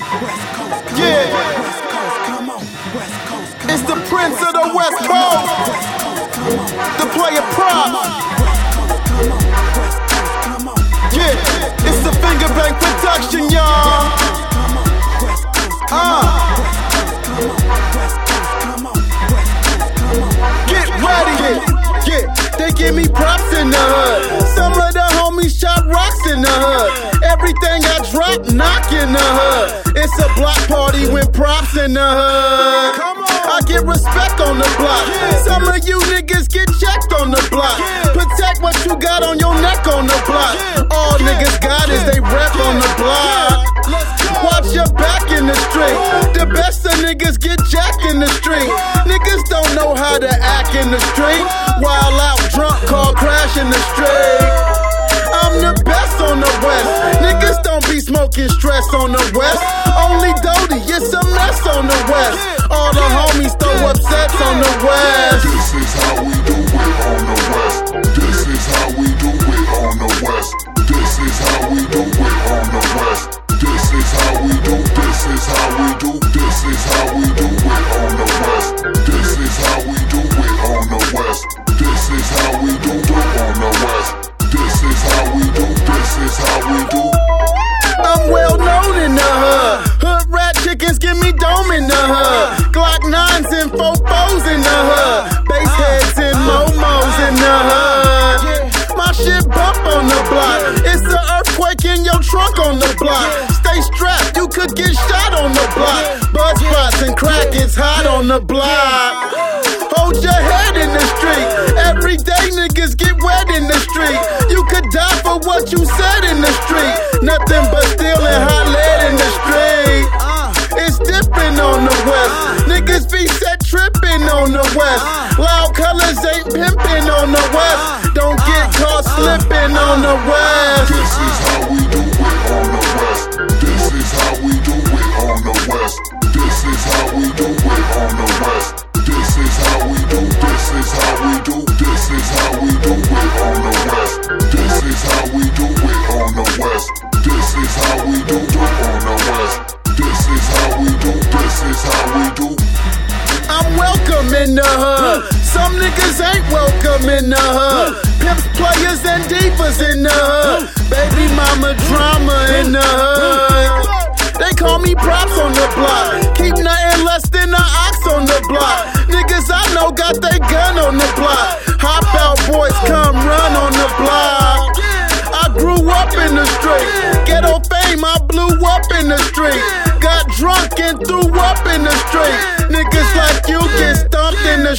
Yeah, it's the Prince of the West Coast, the player prop. Yeah, it's the Finger Bang production, y'all. Get ready. Yeah, they give me props in the hood. Some of the homies shot rocks in the hood. Everything I drop, knock in the hood. It's a block party with props in the hood. I get respect on the block. Some of you niggas get checked on the block. Protect what you got on your neck on the block. All niggas got is they rep on the block. Watch your back in the street. The best of niggas get jacked in the street. Niggas don't know how to act in the street. While out drunk, car crash in the street. I'm the best on the West. Niggas don't be smoking stress on the West. Only Dodie, it's a mess on the West. All the homies throw upsets on the West. This is how we do it on the West. This is how we do it on the West. This is how we do it on the West. This is how we do. This is how we do. This is how we do it on the West. This is how we do it on the West. This is how we do it on the West. This is how we do. This is how we do. I'm well known in the hood. Hood rat chickens give me dome in the hood. Glock 9s and 4-4s in the hood. Bass heads and momos in the hood. My shit bump on the block. It's an earthquake in your trunk on the block. Stay strapped, you could get shot on the block. Bud spots and crack, it's hot on the block. Hold your head in the street. Every day niggas get wet in the street. You could die for what you said in the street. Nothing but stealing hot lead in the street. It's different on the West. Niggas be set tripping on the West. Loud colors ain't pimping on the West. Don't get caught slipping on the West. This is how we do it on the West. This is how we do it on the West. This is how we do it on the West. This is how we do. This is how we do. This is how we do it on the West. This is how we do it on the West. This is how we do it on the West. This is how we do. This is how we do. I'm welcome in the hood. Some niggas ain't welcome in the hood. Pimps, players, and divas in the hood. Baby mama drama in the hood. They call me props on the block. Keep nothing less than an ox on the block. Niggas I know got they gun on the block. Hop out boys come run on the block. I grew up in the street. Ghetto fame, I blew up in the street. Got drunk and threw up in the street. Niggas